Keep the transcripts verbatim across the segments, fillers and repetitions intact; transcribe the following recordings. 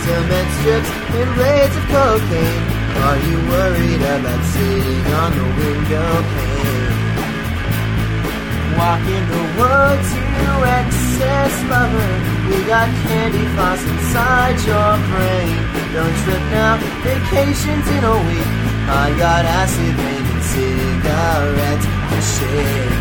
cement strips and raids of cocaine. Are you worried about sitting on the window pane? Walking the world to excess, lover. We got candy floss inside your brain. Don't trip now, vacations in a week. I got acid rain and cigarettes to shake.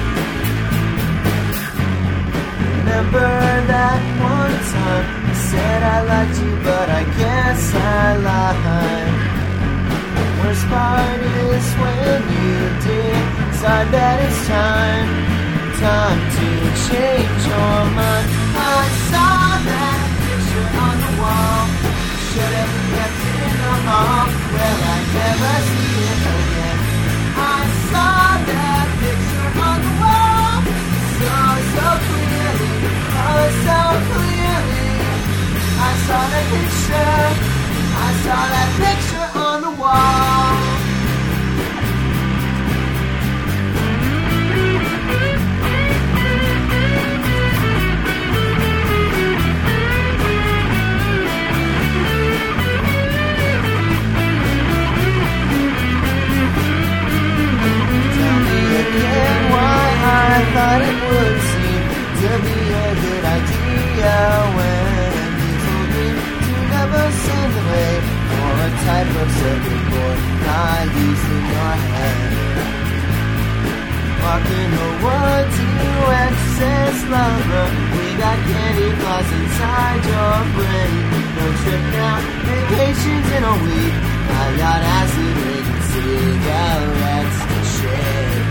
Remember that one time you said I liked you, but I guess I lied. Worst part is when you decide that it's time, time to change your mind. I saw that picture on the wall. Should have kept it in the hall where I never see it again. I saw that picture on the wall, so, so clearly, oh, so clearly. I saw that picture, I saw that picture on the wall. I thought it would seem to be a good idea when you told me to never send away for a type of circuit board I used in your head. Walking the wood to excess, lover. We got candy floss inside your brain. No trip now, vacations in a week. I got acid rain and cigarettes to share.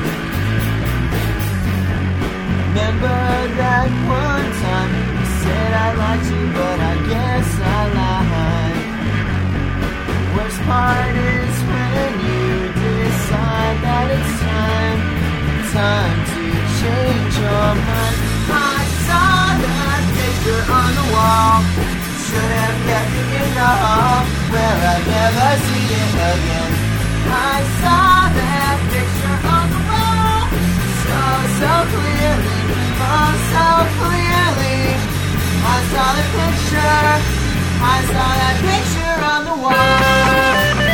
Remember that one time you said I liked you, but I guess I lied. Worst part is when you decide that it's time, time to change your mind. I saw that picture on the wall. Should have kept it in the hall where I'd never see it again. I saw that picture on the wall, so, so clearly. Oh, so clearly, I saw the picture, I saw that picture on the wall.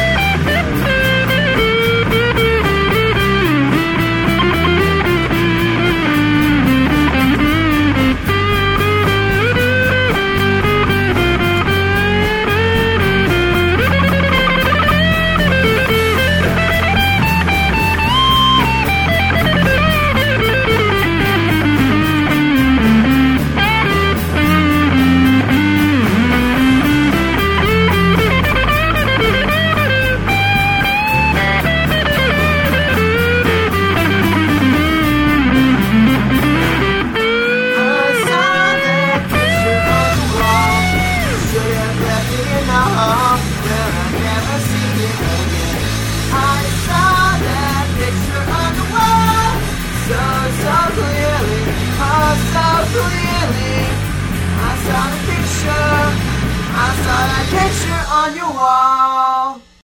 I saw the picture, I saw that picture on your wall.